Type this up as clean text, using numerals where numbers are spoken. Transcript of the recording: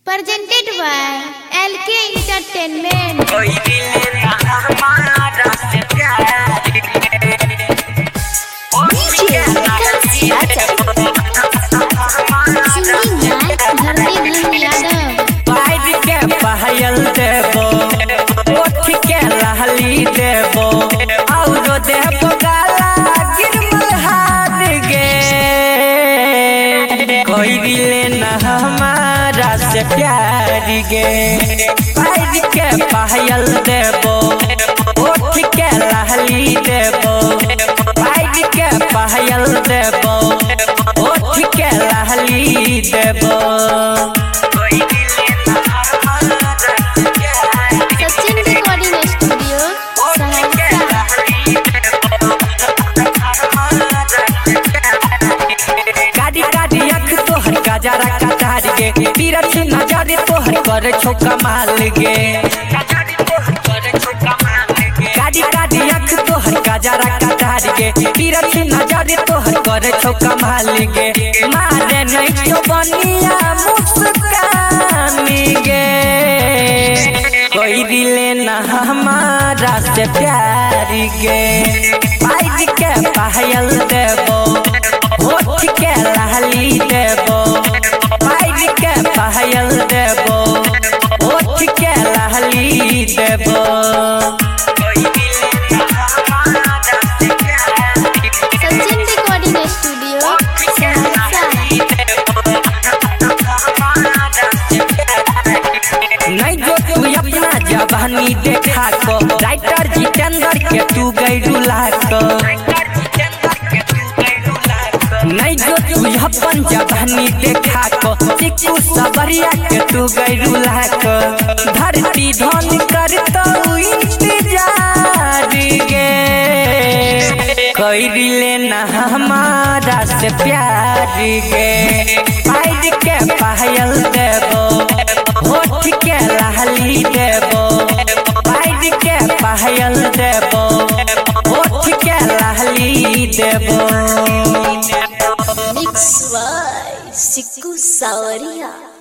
Presented by LK Entertainment. पायल देबो ओठ के लहली देबो और देबो गाला गिरमल हाथ गे कोई दिले न हमारा से प्यार गे पायल के पायल देबो ओठ के लहली देबो पायल के पायल देबो ओठ के लहली देबो जरा कटार गे तीरथ नजर तोहर कर छो कमाल गे गाड़ी गाड़ी अख तोहर का जरा कटार गे तीरथ नजर तोहर कर छो कमाल गे मारे नहीं तो बनिया मुस्कानी गे कोई दिले न हमारा से प्यार गे पायल के पायल देबो होठ के लहली देबो पायल के पायल देबो होठ के लहली देबो सचिन रिकॉर्डिंग स्टूडियो नहीं जो तू अपना जवानी देखा को राइटर जितेंद्र के तू गैरुला को नहीं जो तू अपन जवानी देखा को चिक्कू सबरिया के तू गैरुला को धरती धन कर तो इंतजार गे कोई दिले न हमारा से प्यार गे पायल के पायल देबो होठ के लहली देबो पायल के पायल देबो होठ के लहली देबो मिक्स बाय सिक्कू सावरिया।